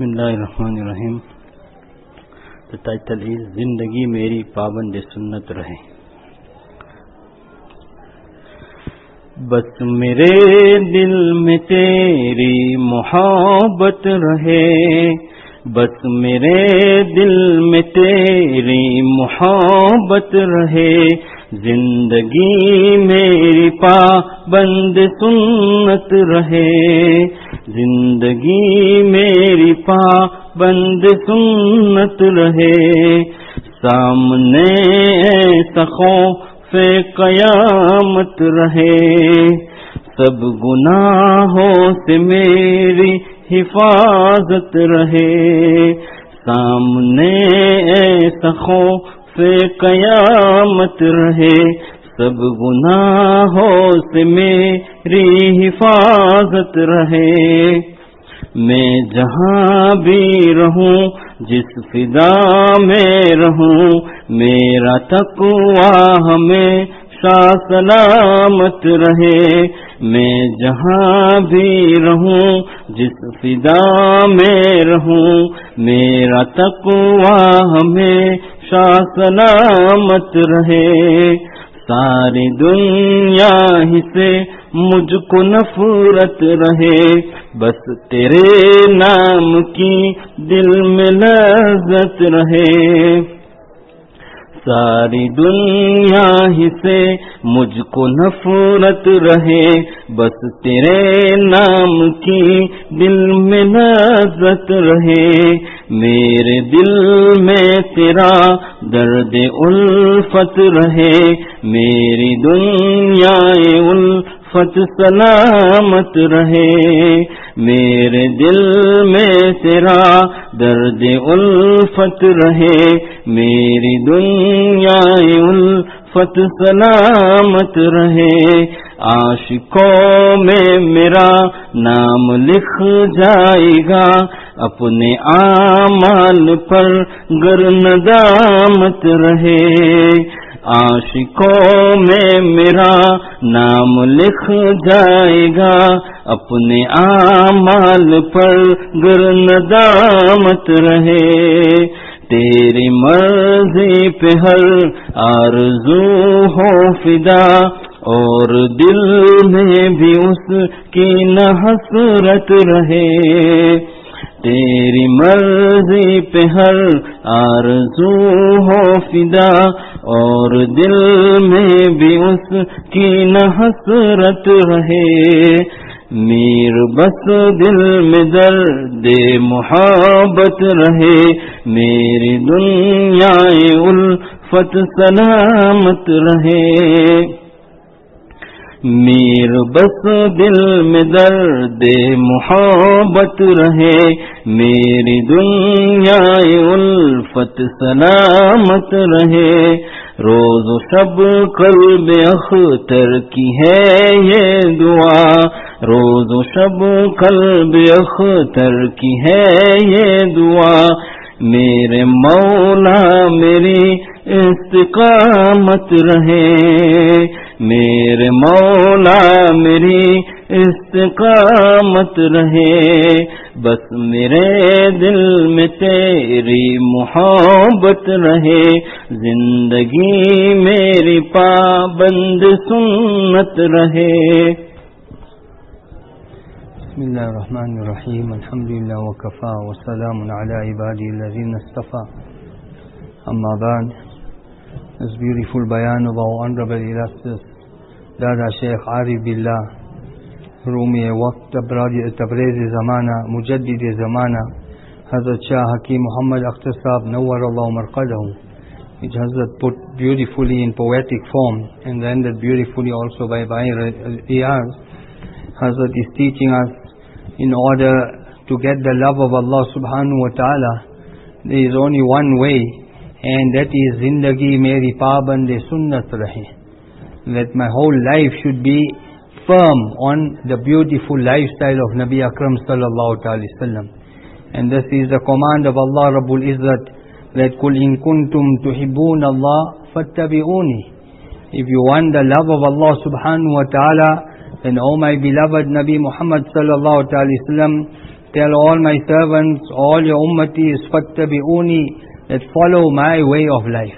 بسم اللہ الرحمن الرحیم. The title is زندگی میری پابند سنت رہے. بس میرے دل میں تیری محبت رہے، بس میرے دل میں تیری محبت رہے، زندگی میری پابند سنت رہے، زندگی میری پابند سنت رہے، سامنے ایسا خوف قیامت رہے، سب گناہوں سے میری حفاظت رہے، سامنے ایسا خوف قیامت رہے، سب گناہوں سے میری حفاظت رہے، میں جہاں بھی رہوں جس فضا میں رہوں، میرا تقویٰ ہمیشہ سلامت رہے، میں جہاں بھی رہوں جس فضا میں رہوں، میرا تقویٰ ہمیشہ سلامت رہے، ساری دنیا ہی سے مجھ کو نفرت رہے، بس تیرے نام کی دل میں لذت رہے، ساری دنیا ہی سے مجھ کو نفرت رہے، بس تیرے نام کی دل میں لذت رہے، میرے دل میں تیرا درد الفت رہے، میری دنیا الفت سلامت رہے، میرے دل میں تیرا درد الفت رہے، میری دنیا الفت سلامت رہے، عاشقوں میں میرا نام لکھ جائے گا، اپنے اعمال پر گر ندامت رہے، عاشقوں میں میرا نام لکھ جائے گا، اپنے اعمال پر گر ندامت رہے، تیری مرضی پہ ہر آرزو ہو فدا، اور دل میں بھی اس کی نہ حسرت رہے، تیری مرضی پہ ہر آرزو ہو فدا، اور دل میں بھی اس کی نہ حسرت رہے، میر بس دل میں درد محبت رہے، میری دنیا الفت سلامت رہے، میر بس دل میں درد محبت رہے، میری دنیا الفت سلامت رہے، روز و شب قلب اختر کی ہے یہ دعا، روز و شب قلب اختر کی ہے یہ دعا، میرے مولا میری استقامت رہے، میرے مولا میری استقامت رہے، بس میرے دل میں تیری محبت رہے، زندگی میری پابند سنت رہے. بسم اللہ الرحمن الرحیم، الحمدللہ وکفا وسلام علی عبادی الذین اصطفى. اما بعد, this beautiful bayan of our honorable illustrious Dada Sheikh Arif Billah Rumi Waqt Tabriz Zamana Mujaddid Zamana Hazrat Shah Hakim Muhammad Akhtar Sahab Nawwar Allah Marqadahu, which Hazrat put beautifully in poetic form and rendered beautifully also by Iyaz. Hazrat is teaching us, in order to get the love of Allah subhanahu wa ta'ala, there is only one way, and that is Zindagi Meri Paband Sunnat Rahe, that my whole life should be firm on the beautiful lifestyle of Nabi Akram sallallahu alaihi wasallam. And this is the command of Allah Rabbul Izzat, that Kul in kuntum tuhibbun Allah fattabi'uni. If you want the love of Allah subhanahu wa ta'ala, then O my beloved Nabi Muhammad sallallahu alaihi wasallam, tell all my servants, all your ummatis, fattabi'uni, that follow my way of life.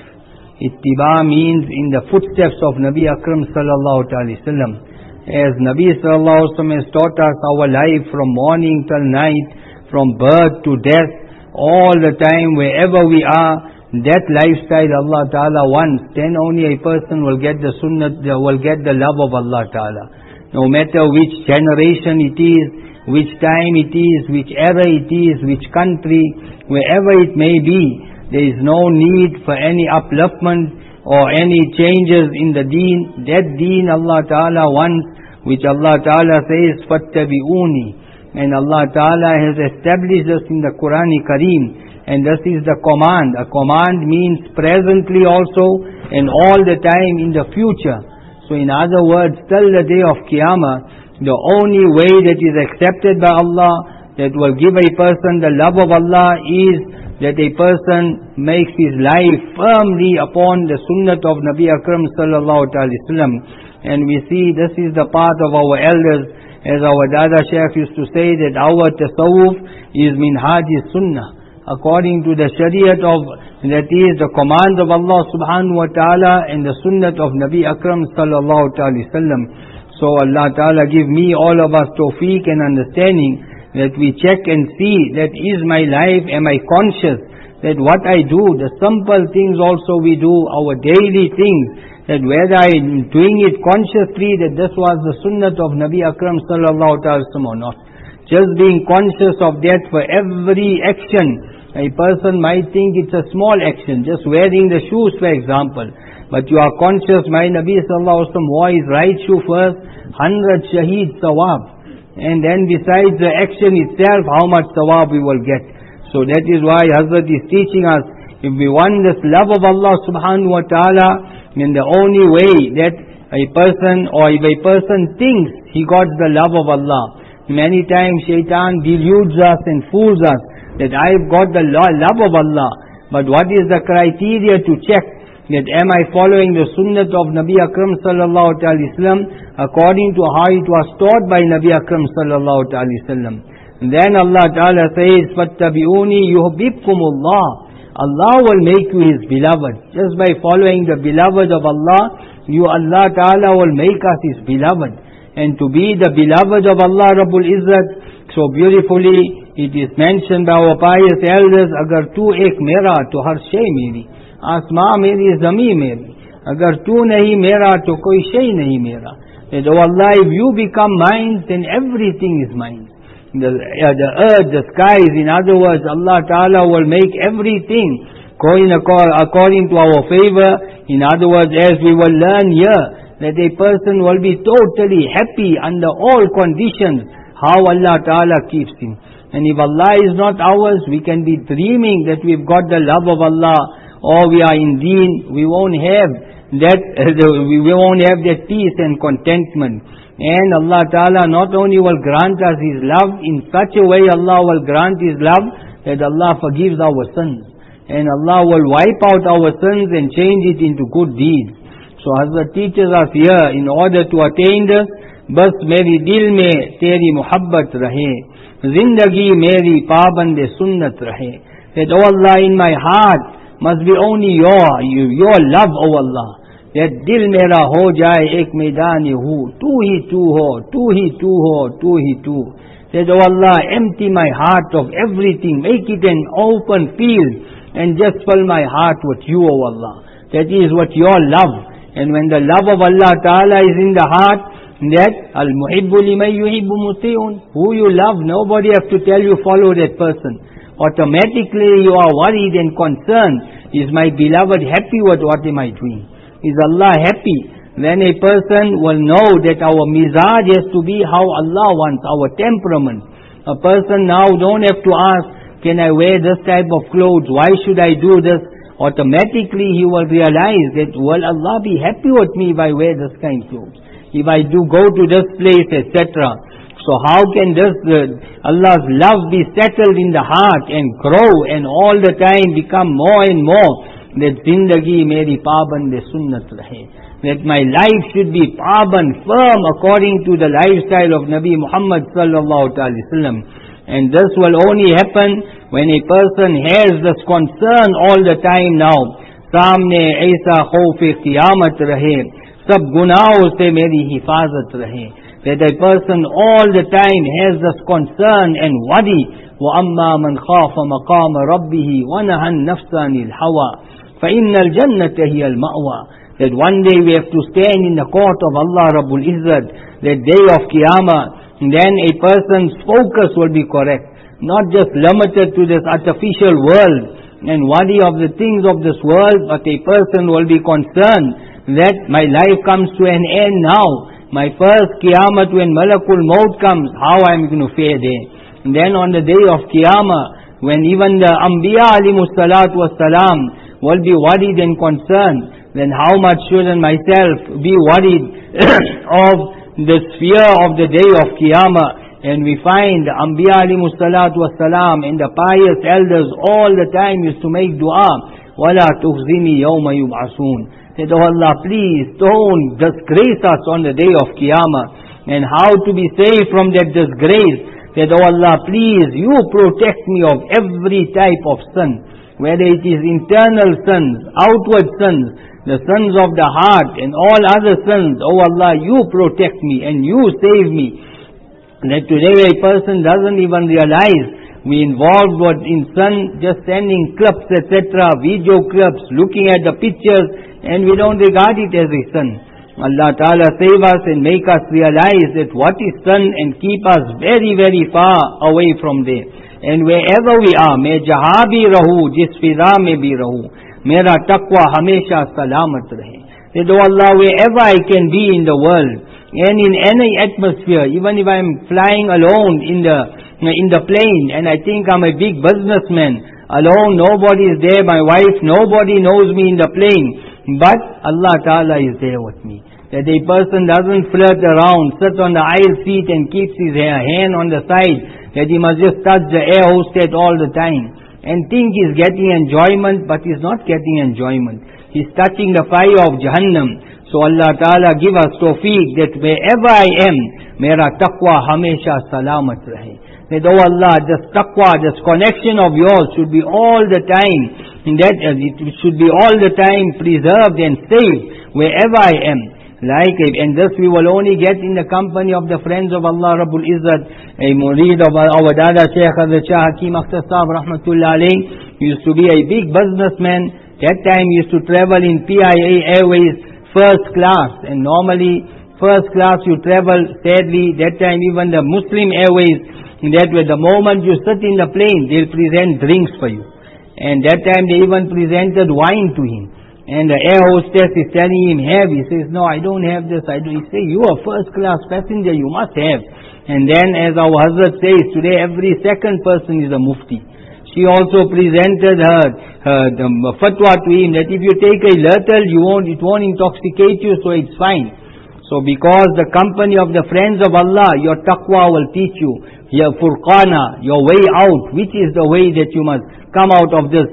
Ittiba means in the footsteps of Nabi Akram sallallahu alaihi wasallam. As Nabi sallallahu alaihi wasallam has taught us our life from morning till night, from birth to death, all the time, wherever we are, that lifestyle Allah Ta'ala wants, then only a person will get the sunnah, will get the love of Allah Ta'ala. No matter which generation it is, which time it is, which era it is, which country, wherever it may be, there is no need for any upliftment or any changes in the deen. That deen Allah Ta'ala wants, which Allah Ta'ala says, fattabi'uni. And Allah Ta'ala has established us in the Quran Kareem. And this is the command. A command means presently also and all the time in the future. So in other words, till the day of Qiyamah, the only way that is accepted by Allah, that will give a person the love of Allah, is that a person makes his life firmly upon the sunnah of Nabi Akram sallallahu alaihi wasallam. And we see this is the path of our elders, as our Dada Shaykh used to say, that our tasawwuf is minhaj sunnah. According to the Shariat of, that is the commands of Allah subhanahu wa ta'ala and the sunnah of Nabi Akram sallallahu alaihi wasallam. So Allah Ta'ala give me, all of us, tawfiq and understanding, that we check and see that is my life, am I conscious that what I do, the simple things also we do, our daily things, that whether I am doing it consciously, that this was the sunnah of Nabi Akram sallallahu alaihi wasallam or not. Just being conscious of that for every action. A person might think it's a small action, just wearing the shoes for example. But you are conscious, my Nabi sallallahu alaihi wasallam wore his right shoe first, 100 shaheed sawab. And then besides the action itself, how much sawab we will get. So that is why Hazrat is teaching us, if we want this love of Allah subhanahu wa ta'ala, then the only way that a person, or if a person thinks he got the love of Allah, many times shaitan deludes us and fools us, that I've got the love of Allah. But what is the criteria to check that am I following the sunnah of Nabi Akram sallallahu alaihi wasallam according to how it was taught by Nabi Akram sallallahu alaihi wasallam? Then Allah Ta'ala says, fattabi'uni yuhibbukumullah. Allah will make you His beloved. Just by following the beloved of Allah, Allah Ta'ala will make us His beloved. And to be the beloved of Allah Rabbul Izzat, so beautifully it is mentioned by our pious elders, agar tu ek mera to har shay meri, asma meri zami meri, agar tu nahi mera to koi shay nahi mera. That, oh Allah, if you become mine, then everything is mine. The earth, the skies, in other words, Allah Ta'ala will make everything going according to our favor. In other words, as we will learn here, that a person will be totally happy under all conditions, how Allah Ta'ala keeps him. And if Allah is not ours, we can be dreaming that we've got the love of Allah, or we are in deen, we won't have that, we won't have that peace and contentment. And Allah Ta'ala not only will grant us His love, in such a way Allah will grant His love that Allah forgives our sins. And Allah will wipe out our sins and change it into good deeds. So Hazrat teaches us here, in order to attain this, bas meri dil mein teri muhabbat rahe, zindagi meri paband sunnat rahe. That, oh Allah, in my heart must be only your love, oh Allah. That dil mera ho jaye ek maidan hu, tu hi tu ho, tu hi tu ho, tu hi tu. That, oh Allah, empty my heart of everything, make it an open field, and just fill my heart with you, oh Allah. That is what your love. And when the love of Allah Ta'ala is in the heart, that al-muhibbu liman yuhibbu muti'un, who you love, nobody has to tell you follow that person. Automatically you are worried and concerned, is my beloved happy with what am I doing? Is Allah happy? Then a person will know that our mizaj has to be how Allah wants, our temperament. A person now don't have to ask, can I wear this type of clothes? Why should I do this? Automatically he will realize that, will Allah be happy with me if I wear this kind of clothes? If I do go to this place, etc. So how can this, Allah's love be settled in the heart and grow and all the time become more and more? That zindagi meri paban de sunnat rahe. That my life should be paban, firm according to the lifestyle of Nabi Muhammad sallallahu alaihi wasallam. And this will only happen when a person has this concern all the time now. सामने ऐसा खौफ क़ियामत रहे, सब गुनाहों से मेरी हिफाजत रहे. That a person all the time has this concern and worry. وَأَمَّا مَنْ خَافَ مَقَامَ رَبِّهِ وَنَهَى النَّفْسَ عَنِ الْهَوَى فَإِنَّ الْجَنَّةَ هِيَ الْمَأْوَى. That one day we have to stand in the court of Allah Rabbul Izzat, that day of Qiyamah, then a person's focus will be correct, not just limited to this artificial world and worry of the things of this world, but a person will be concerned that my life comes to an end now. My first Qiyamah, when Malakul Maut comes, how I am going to fare there. And then on the day of Qiyamah, when even the Anbiya alayhimus salatu wassalam will be worried and concerned, then how much shouldn't myself be worried of the fear of the day of Qiyamah. And we find the Anbiya alayhimus salatu wassalam and the pious elders all the time used to make dua, وَلَا تُخْزِنِي يَوْمَ يُبْعَثُونَ. That, oh Allah, please don't disgrace us on the day of Qiyamah. And how to be saved from that disgrace? That, oh Allah, please, you protect me of every type of sin. Whether it is internal sins, outward sins, the sins of the heart and all other sins. Oh Allah, you protect me and you save me. That today a person doesn't even realize we involved in sin, just sending clips, etc., video clips, looking at the pictures, and we don't regard it as a sin. Allah Ta'ala save us and make us realize that what is sin and keep us very, very far away from there. And wherever we are, may jaha bhi rahu, jis fiza mein bhi rahu, mera taqwa hamesha salamat rahe. That, oh Allah, wherever I can be in the world, and in any atmosphere, even if I am flying alone in the plane, and I think I'm a big businessman, alone, nobody is there, my wife, nobody knows me in the plane, but Allah Ta'ala is there with me. That a person doesn't flirt around, sit on the aisle seat and keeps his hand on the side, that he must just touch the air hostess all the time, and think he's getting enjoyment, but he's not getting enjoyment. He's touching the fire of Jahannam. So Allah Ta'ala give us tawfiq that wherever I am, mera taqwa hamesha salamat rahe. That, oh Allah, this taqwa, this connection of yours should be all the time, that it should be all the time preserved and saved wherever I am. And this we will only get in the company of the friends of Allah Rabbul Izzat. A murid of our Dada Shaykh Hazrat Shah Hakim Akhtar Sahib Rahmatullah Alayh used to be a big businessman. That time he used to travel in PIA Airways first class, and normally first class you travel, sadly, that time even the Muslim Airways, that way the moment you sit in the plane, they'll present drinks for you. And that time they even presented wine to him. And the air hostess is telling him, have. He says, no, I don't have this. He says, you are first class passenger, you must have. And then as our Hazrat says, today every second person is a mufti. She also presented her fatwa to him that if you take a little, it won't intoxicate you, so it's fine. So because the company of the friends of Allah, your taqwa will teach you, your furqana, your way out, which is the way that you must come out of this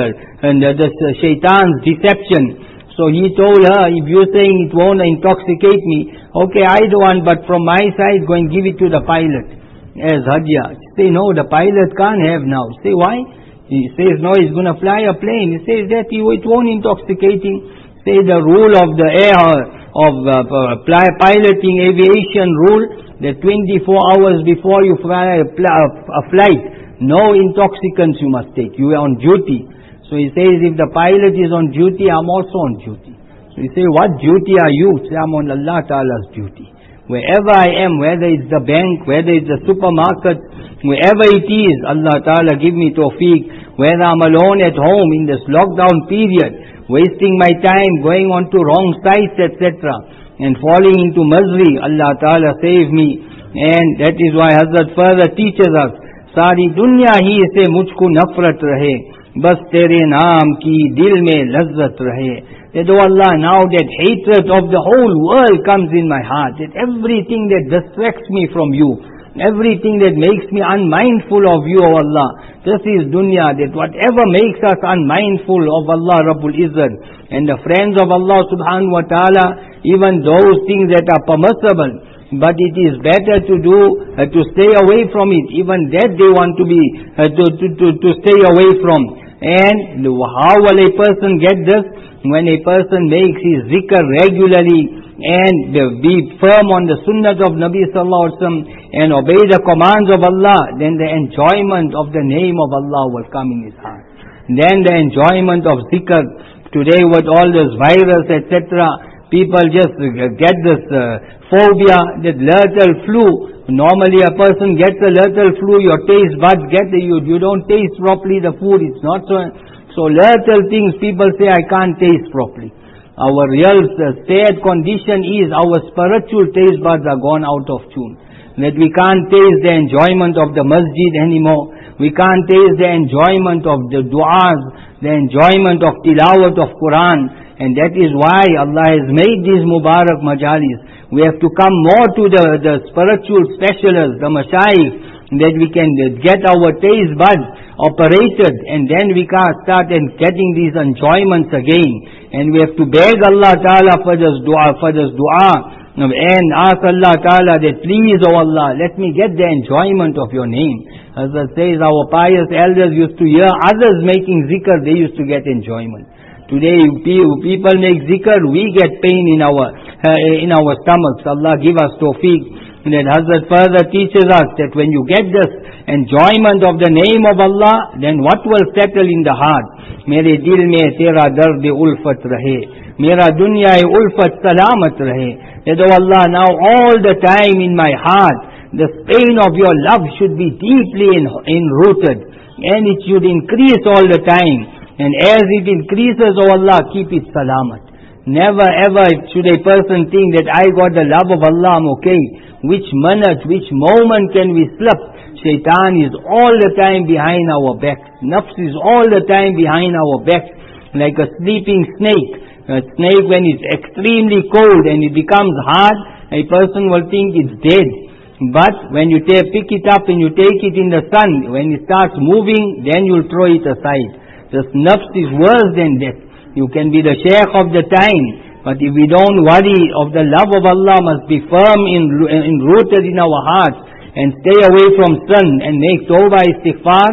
shaitan's deception. So he told her, if you're saying it won't intoxicate me, okay, I don't want, but from my side, go and give it to the pilot as hadiyah. Say, no, the pilot can't have now. Say, why? He says, no, he's going to fly a plane. He says that it won't intoxicate him. Say, the rule of the air, of piloting aviation rule, that 24 hours before you fly a flight, no intoxicants you must take. You are on duty. So he says, if the pilot is on duty, I'm also on duty. So he says, what duty are you? Say, I'm on Allah Ta'ala's duty. Wherever I am, whether it's the bank, whether it's the supermarket, wherever it is, Allah Ta'ala give me tawfiq. Whether I'm alone at home in this lockdown period, wasting my time, going on to wrong sites, etc., and falling into misery, Allah Ta'ala save me. And that is why Hazrat further teaches us, Sari dunya hi se mujhko nafrat rahe, bas tere naam ki dil mein lazzat rahe. That, oh Allah, now that hatred of the whole world comes in my heart, that everything that distracts me from you, everything that makes me unmindful of you, oh Allah, this is dunya, that whatever makes us unmindful of Allah Rabbul Izzat and the friends of Allah subhanahu wa ta'ala, even those things that are permissible, but it is better to do, to stay away from it. Even that they want to be, to stay away from. And how will a person get this? When a person makes his zikr regularly, and be firm on the sunnah of Nabi sallallahu alaihi wasallam, and obey the commands of Allah, then the enjoyment of the name of Allah will come in his heart. Then the enjoyment of zikr. Today with all this virus, etc., people just get this phobia, that lethal flu. Normally a person gets a lethal flu, your taste buds get you don't taste properly the food. It's not so. So lethal things, people say, I can't taste properly. Our real sad condition is our spiritual taste buds are gone out of tune. That we can't taste the enjoyment of the masjid anymore. We can't taste the enjoyment of the du'as, the enjoyment of tilawat of Quran. And that is why Allah has made these Mubarak majalis. We have to come more to the spiritual specialists, the mashayikh, that we can get our taste buds operated, and then we can start and getting these enjoyments again. And we have to beg Allah Ta'ala for this dua, and ask Allah Ta'ala that please, oh Allah, let me get the enjoyment of your name. As it says, our pious elders used to hear others making zikr, they used to get enjoyment. Today, people make zikr, we get pain in our stomachs. Allah give us tawfiq. And then Hazrat further teaches us that when you get this enjoyment of the name of Allah, then what will settle in the heart? Mere dil mein tera dard ulfat rahe, mera dunya ulfat salamat rahe. That, oh Allah, now all the time in my heart, the pain of your love should be deeply enrooted, and it should increase all the time. And as it increases, oh Allah, keep it salamat. Never ever should a person think that I got the love of Allah, I'm okay. Which minute, which moment can we slip? Shaitan is all the time behind our backs. Nafs is all the time behind our backs. Like a sleeping snake. A snake, when it's extremely cold and it becomes hard, a person will think it's dead. But when you pick it up and you take it in the sun, when it starts moving, then you'll throw it aside. This nafs is worse than death. You can be the sheikh of the time, but if we don't worry of the love of Allah, must be firm rooted in our hearts, and stay away from sin and make tawbah istighfar,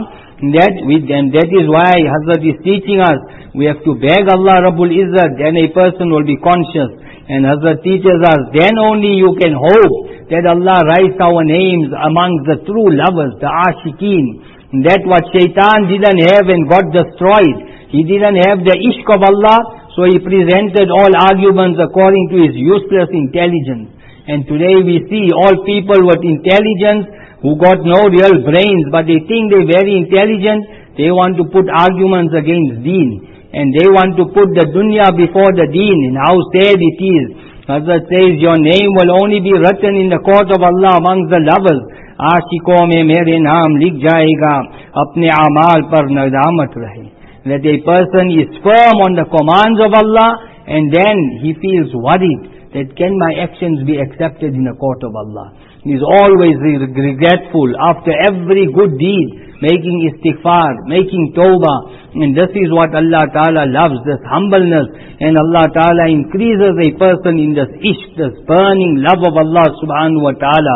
that is why Hazrat is teaching us, we have to beg Allah Rabbul Izzat, then a person will be conscious. And Hazrat teaches us, then only you can hope that Allah writes our names amongst the true lovers, the ashiqeen. That what shaitan didn't have and got destroyed. He didn't have the ishq of Allah, so he presented all arguments according to his useless intelligence. And today we see all people with intelligence who got no real brains, but they think they're very intelligent. They want to put arguments against deen. And they want to put the dunya before the deen. And how sad it is. Hazrat says, your name will only be written in the court of Allah amongst the lovers. Aashiqon mein mere naam likh jayega, apne amal par nadamat rahe. That a person is firm on the commands of Allah, and then he feels worried that can my actions be accepted in the court of Allah. He is always regretful after every good deed, making istighfar, making tawbah. And this is what Allah Ta'ala loves, this humbleness. And Allah Ta'ala increases a person in this ishq, this burning love of Allah Subhanahu Wa Ta'ala.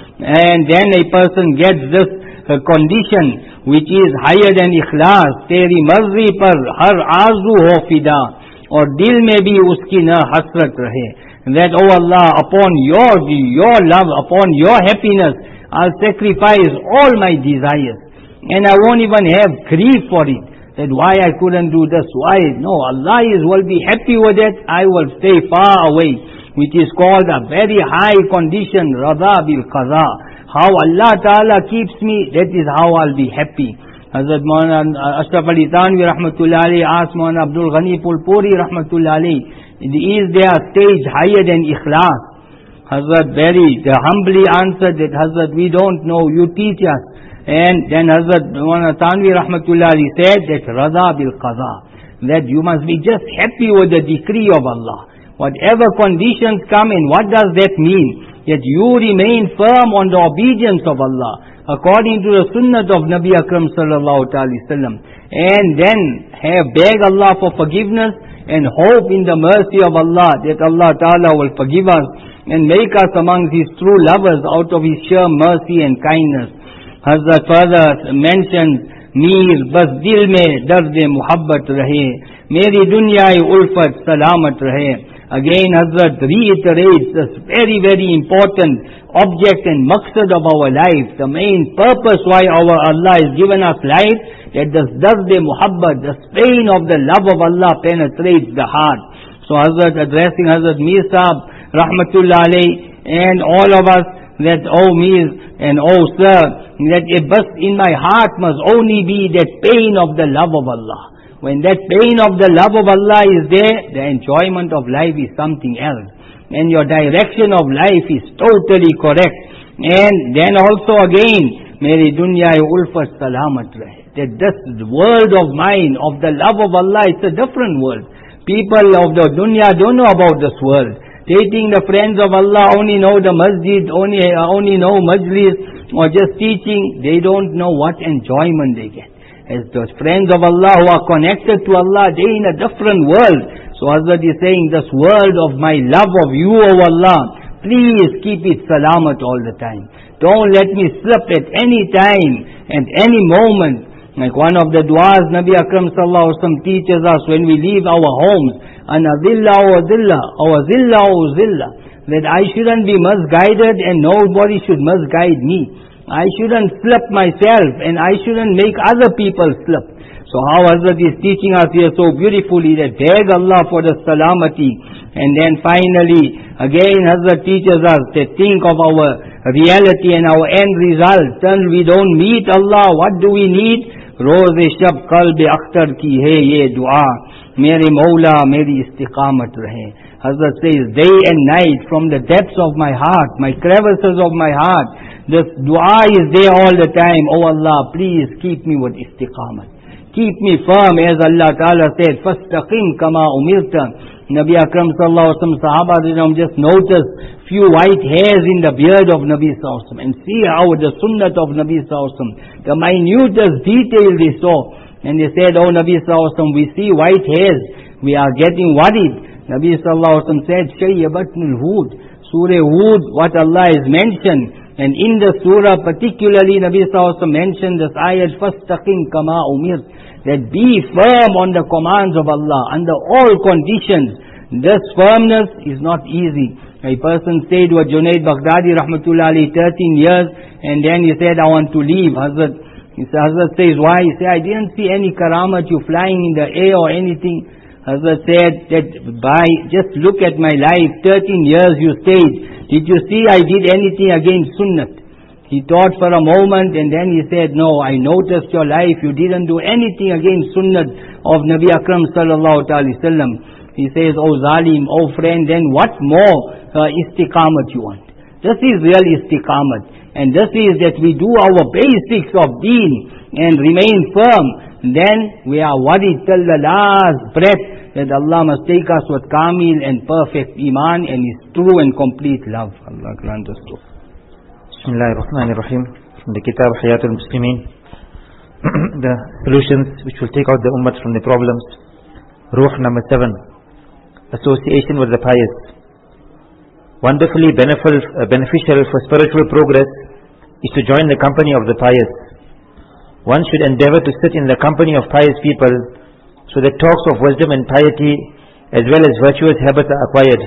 And then a person gets this condition which is higher than ikhlas. Teri marzi par har arzu ho fida, or dil mein bhi uski na hasrat rahe. That, oh Allah, upon your love, upon your happiness, I'll sacrifice all my desires. And I won't even have grief for it. That why I couldn't do this, why? No, Allah will be happy with it, I will stay far away. Which is called a very high condition, Radha bil Qaza. How Allah Ta'ala keeps me, that is how I'll be happy. Hazrat Maulana Ashraf Ali Thanvi Rahmatullah Alayhi asked Maulana Abdul Ghani Pulpuri Rahmatullah Alayhi, is there a stage higher than ikhlas? Hazrat very humbly answered that, Hazrat, we don't know, you teach us. And then Hazrat Maulana Thanvi Rahmatullah Alayhi said that Radha bil Qaza, that you must be just happy with the decree of Allah. Whatever conditions come in, what does that mean? That you remain firm on the obedience of Allah, according to the sunnah of Nabi Akram sallallahu alaihi wasallam. And then beg Allah for forgiveness and hope in the mercy of Allah, that Allah Ta'ala will forgive us. and make us amongst His true lovers out of His sheer mercy and kindness. Hazrat further mentions, Mir bas dil mein dard-e muhabbat rahe, meri dunya-e ulfat salamat rahe. Again Hazrat reiterates this very, very important object and maqsad of our life, the main purpose why our Allah has given us life, that this dard-e muhabbat, the strain of the love of Allah penetrates the heart. So Hazrat addressing Hazrat Mir Sahib, Rahmatullah alayhi, and all of us, that, oh Mir and oh Sir, that in my heart must only be that pain of the love of Allah. When that pain of the love of Allah is there, the enjoyment of life is something else. And your direction of life is totally correct. And then also again, Meri dunya ulfat salamat rahe. That this world of mine, of the love of Allah, it's a different world. People of the dunya don't know about this world. They think the friends of Allah only know the masjid, only know majlis, or just teaching. They don't know what enjoyment they get. As those friends of Allah who are connected to Allah, they in a different world. So Hazrat is saying, this world of my love of you, O Allah, please keep it salamat all the time. Don't let me slip at any time and any moment. Like one of the du'as Nabi Akram sallallahu alaihi wasallam teaches us when we leave our homes, ana zilla wa zilla, or zilla wa zilla, that I shouldn't be misguided and nobody should misguide me. I shouldn't slip myself and I shouldn't make other people slip. So how Hazrat is teaching us here so beautifully, that beg Allah for the salamati. And then finally, again Hazrat teaches us that think of our reality and our end result. Till we don't meet Allah, what do we need? Roz-e shab qalb-e akhtar ki hai ye dua, mere Mawla meri istiqamat rahe. Hazrat says, day and night, from the depths of my heart, my crevices of my heart, this dua is there all the time. Oh Allah, please keep me with istiqamat. Keep me firm, as Allah Ta'ala said, fastaqim kama umirta. Nabi Akram sallallahu alaihi wasallam, Sahaba just noticed few white hairs in the beard of Nabi sallallahu alaihi wasallam, and see how the sunnah of Nabi sallallahu alaihi wasallam, the minutest detail they saw. And they said, oh Nabi sallallahu alaihi wasallam, we see white hairs, we are getting worried. Nabi sallallahu alaihi wasallam said, Shayyabatnul Hud, Surah Hud, what Allah has mentioned. And in the surah particularly, Nabi sallallahu alaihi wasallam mentioned this ayat, fastaqim kama umir, that be firm on the commands of Allah under all conditions. This firmness is not easy. A person stayed with Junaid Baghdadi rahmatullah alayhi 13 years, and then he said, I want to leave. Hazrat says, why? He said, I didn't see any karamat, you flying in the air or anything. Hazrat said that just look at my life, 13 years you stayed. Did you see I did anything against sunnah? He thought for a moment, and then he said, no, I noticed your life, you didn't do anything against sunnah of Nabi Akram sallallahu alaihi wasallam. He says, oh zalim, oh friend, then what more istiqamat you want? This is real istiqamat. And this is that we do our basics of deen and remain firm. Then we are worried till the last breath that Allah must take us with kamil and perfect iman and His true and complete love. Allah grant us to. Bismillahir Rahmanir Rahim. From the Kitab Hayatul Muslimin. The solutions which will take out the ummah from the problems. Ruh number 7. Association with the pious. Wonderfully beneficial for spiritual progress is to join the company of the pious. One should endeavor to sit in the company of pious people, so that talks of wisdom and piety as well as virtuous habits are acquired.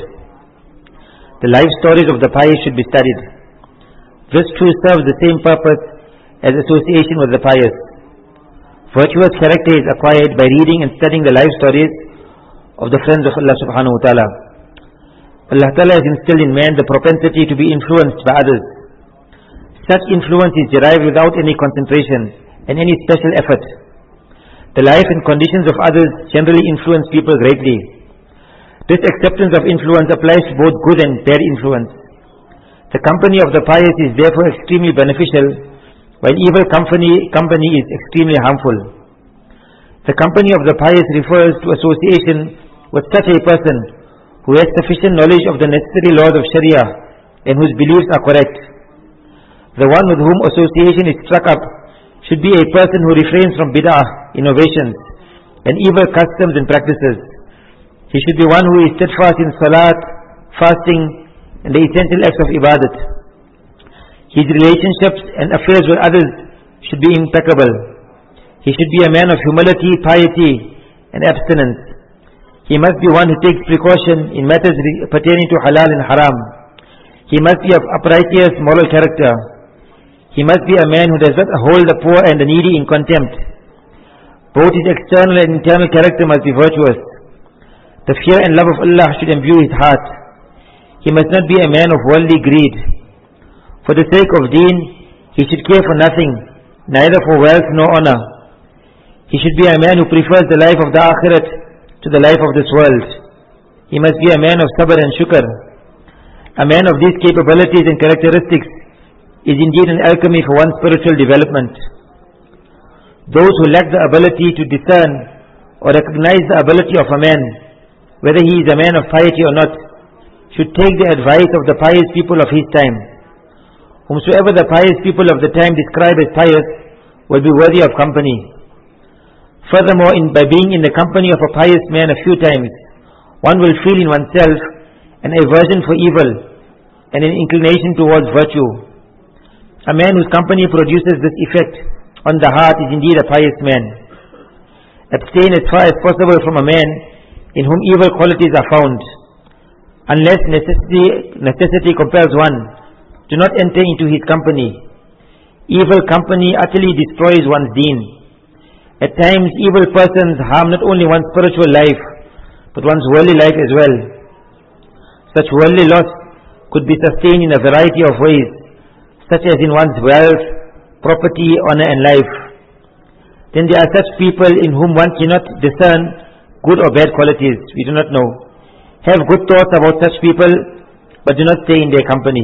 The life stories of the pious should be studied. This too serves the same purpose as association with the pious. Virtuous character is acquired by reading and studying the life stories of the friends of Allah subhanahu wa ta'ala. Allah ta'ala has instilled in man the propensity to be influenced by others. Such influence is derived without any concentration and any special effort. The life and conditions of others generally influence people greatly. This acceptance of influence applies to both good and bad influence. The company of the pious is therefore extremely beneficial, while evil company is extremely harmful. The company of the pious refers to association with such a person who has sufficient knowledge of the necessary laws of Sharia and whose beliefs are correct. The one with whom association is struck up should be a person who refrains from bid'ah, innovations, and evil customs and practices. He should be one who is steadfast in salat, fasting, and the essential acts of ibadat. His relationships and affairs with others should be impeccable. He should be a man of humility, piety, and abstinence. He must be one who takes precaution in matters pertaining to halal and haram. He must be of uprighteous moral character. He must be a man who does not hold the poor and the needy in contempt. Both his external and internal character must be virtuous. The fear and love of Allah should imbue his heart. He must not be a man of worldly greed. For the sake of deen, he should care for nothing, neither for wealth nor honor. He should be a man who prefers the life of the akhirat to the life of this world. He must be a man of sabr and shukr. A man of these capabilities and characteristics is indeed an alchemy for one's spiritual development. Those who lack the ability to discern or recognize the ability of a man, whether he is a man of piety or not, should take the advice of the pious people of his time. Whomsoever the pious people of the time describe as pious will be worthy of company. Furthermore, by being in the company of a pious man a few times, one will feel in oneself an aversion for evil and an inclination towards virtue. A man whose company produces this effect on the heart is indeed a pious man. Abstain as far as possible from a man in whom evil qualities are found. Unless necessity compels one, do not enter into his company. Evil company utterly destroys one's deen. At times, evil persons harm not only one's spiritual life, but one's worldly life as well. Such worldly loss could be sustained in a variety of ways, such as in one's wealth, property, honor and life. Then there are such people in whom one cannot discern good or bad qualities. We do not know. Have good thoughts about such people, but do not stay in their company.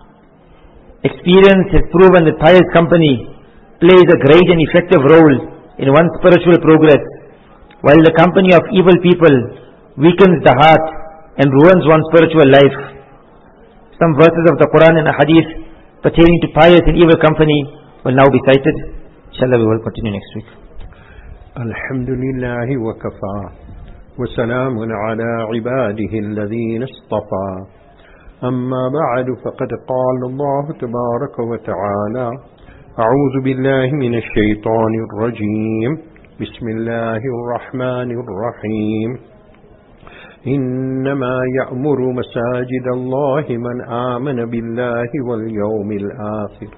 Experience has proven that pious company plays a great and effective role in one's spiritual progress, while the company of evil people weakens the heart and ruins one's spiritual life. Some verses of the Quran and a hadith pertaining to pious and evil company will now be cited. Inshallah, we will continue next week. Alhamdulillah wa kafa wa salamun ala ibadihi alladhina istafa. Amma ba'du, faqad qala Allah tabaraka wa ta'ala: أعوذ بالله من الشيطان الرجيم. بسم الله الرحمن الرحيم. إنما يأمر مساجد الله من آمن بالله واليوم الآخر.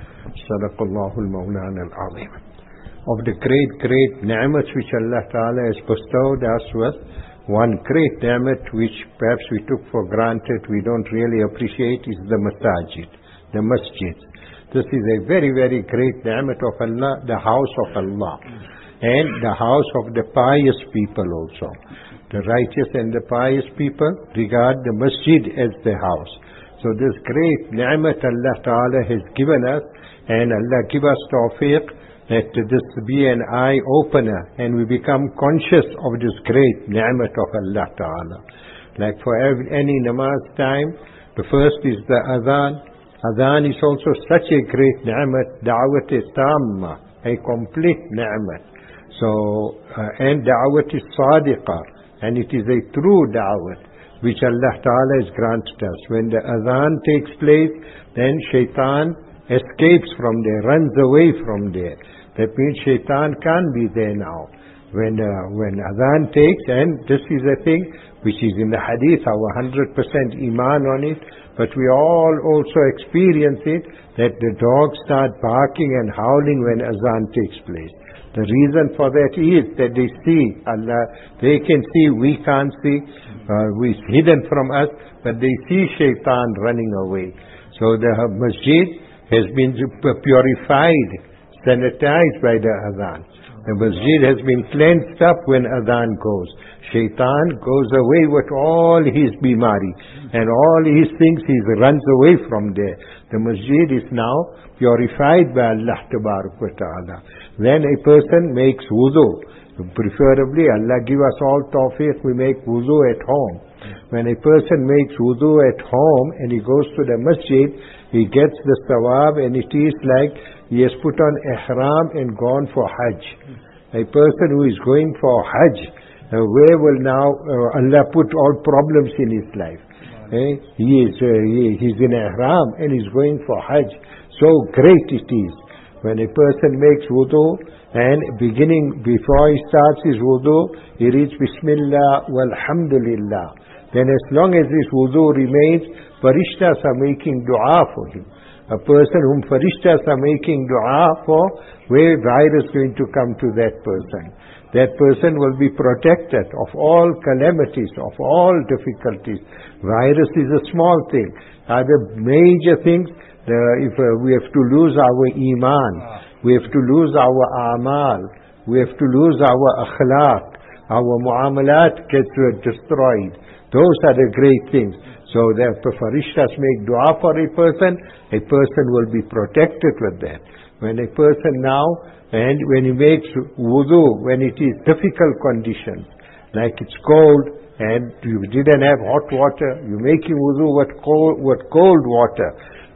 صدق الله المولانا العظيم. Of the great ni'mat which Allah Ta'ala has bestowed us with, one great ni'mat which perhaps we took for granted, we don't really appreciate, is the masajid, the masjid. This is a very, very great ni'mat of Allah, the house of Allah, and the house of the pious people also. The righteous and the pious people regard the masjid as the house. So this great ni'mat Allah Ta'ala has given us, and Allah give us tawfiq that this be an eye-opener and we become conscious of this great ni'mat of Allah Ta'ala. Like for any namaz time, the first is the adhan. Adhan is also such a great ni'mat, da'wat is tamma, a complete ni'mat. So, and da'wat is sadiqa, and it is a true da'wat, which Allah Ta'ala has granted us. When the adhan takes place, then shaitan escapes from there, runs away from there. That means shaitan can't be there now. When adhan takes, and this is a thing which is in the hadith, our 100% iman on it, but we all also experience it, that the dogs start barking and howling when azan takes place. The reason for that is that they see Allah, they can see, we can't see, it's hidden from us, but they see shaitan running away. So the masjid has been purified, sanitized by the adhan. The masjid has been cleansed up when adhan goes. Shaitan goes away with all his bimari and all his things, he runs away from there. The masjid is now purified by Allah Ta'ala. When a person makes wudu, preferably Allah give us all tawfiq, we make wudu at home. When a person makes wudu at home and he goes to the masjid, he gets the sawab, and it is like he has put on ihram and gone for hajj. A person who is going for hajj, where will now Allah put all problems in his life? He's in ihram and he's going for Hajj. So great it is. When a person makes wudu and before he starts his wudu, he reads Bismillah walhamdulillah. Then as long as his wudu remains, farishtas are making dua for him. A person whom farishtas are making dua for, where virus going to come to that person? That person will be protected of all calamities, of all difficulties. Virus is a small thing. The major things, if we have to lose our iman, we have to lose our amal, we have to lose our akhlaq, our muamalat gets destroyed. Those are the great things. So the farishtas make dua for a person will be protected with that. When a person now, and when he makes wudu, when it is difficult conditions, like it's cold and you didn't have hot water, you're making wudu with cold water,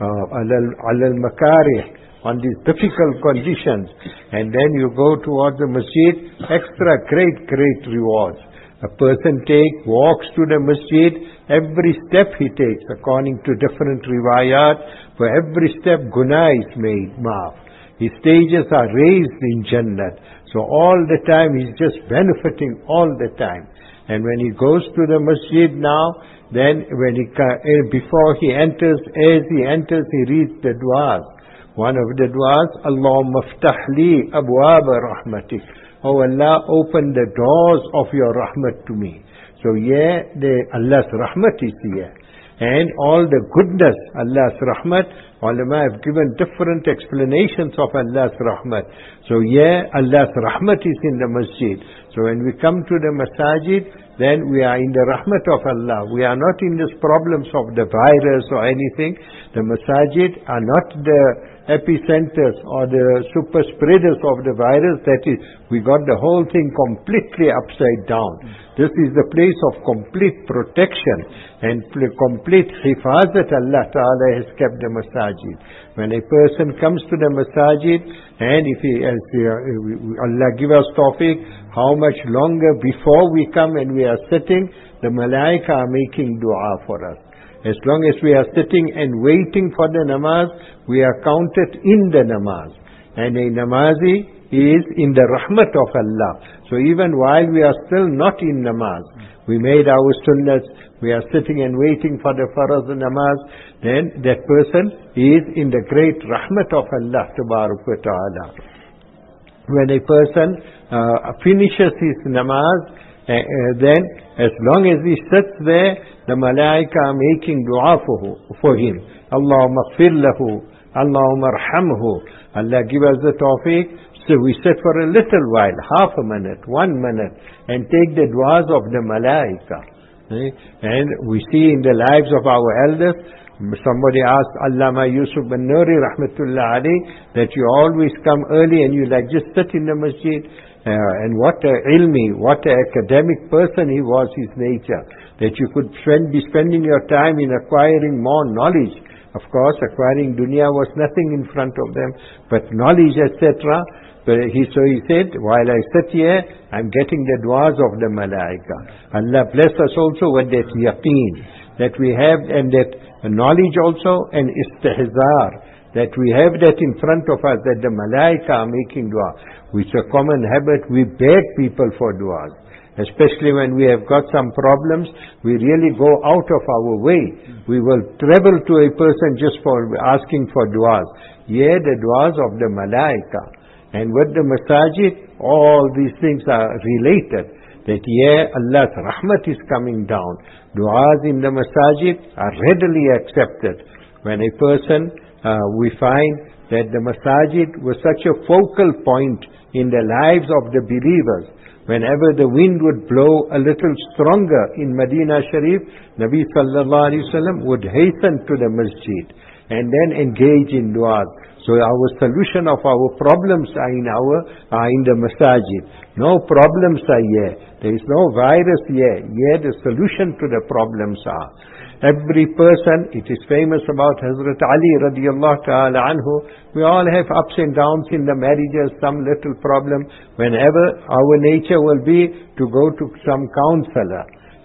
alal makarih, on these difficult conditions, and then you go towards the masjid, extra great rewards. A person walks to the masjid, every step he takes, according to different riwayat, for every step gunah is made, maaf. His stages are raised in Jannat. So all the time he's just benefiting all the time. And when he goes to the masjid now, then before he enters, as he enters, he reads the du'as. One of the du'as, Allahumma ftah li abwaba rahmatik. Oh Allah, open the doors of your rahmat to me. So Allah's rahmat is here. And all the goodness, Allah's rahmat, ulama have given different explanations of Allah's rahmat. So Allah's rahmat is in the masjid. So when we come to the masajid, then we are in the rahmat of Allah. We are not in these problems of the virus or anything. The masajid are not the epicenters or the super spreaders of the virus. That is, we got the whole thing completely upside down. This is the place of complete protection and complete hifazat. Allah Ta'ala has kept the masajid. When a person comes to the masajid, and if Allah give us tawfiq, how much longer before we come and we are sitting, the malaika are making dua for us. As long as we are sitting and waiting for the namaz, we are counted in the namaz. And a namazi is in the rahmat of Allah. So even while we are still not in namaz, we made our sunnahs, we are sitting and waiting for the faraz namaz, then that person is in the great rahmat of Allah Tabarak wa Ta'ala. When a person finishes his namaz, then as long as he sits there, the malaika are making dua for him. Allahumma ighfir lahu, Allahumma arhamhu. Allah give us the tawfiq. So we sit for a little while, half a minute, 1 minute, and take the duas of the malaika. And we see in the lives of our elders, somebody asked Allama Yusuf bin Nuri rahmatullah alayh, that you always come early and you just sit in the masjid. And what a ilmi, what an academic person he was, his nature, that you could be spending your time in acquiring more knowledge. Of course, acquiring dunya was nothing in front of them, but knowledge, etc. So he said, while I sit here, I'm getting the du'as of the malaika. Allah bless us also with that yaqeen, that we have, and that knowledge also, and istihzar, that we have that in front of us, that the malaika are making dua. Which is a common habit, we beg people for du'as. Especially when we have got some problems, we really go out of our way. We will travel to a person just for asking for du'as. The du'as of the malaika. And with the masajid, all these things are related. That Allah's rahmat is coming down. Du'as in the masajid are readily accepted. When a person, we find that the masajid was such a focal point in the lives of the believers. Whenever the wind would blow a little stronger in Medina Sharif, Nabi sallallahu alaihi wasallam would hasten to the masjid and then engage in du'as. So our solution of our problems are in the masajid. No problems are here. There is no virus here. Here the solution to the problems are. Every person, it is famous about Hazrat Ali radiallahu ta'ala anhu, we all have ups and downs in the marriages, some little problem. Whenever our nature will be to go to some counselor.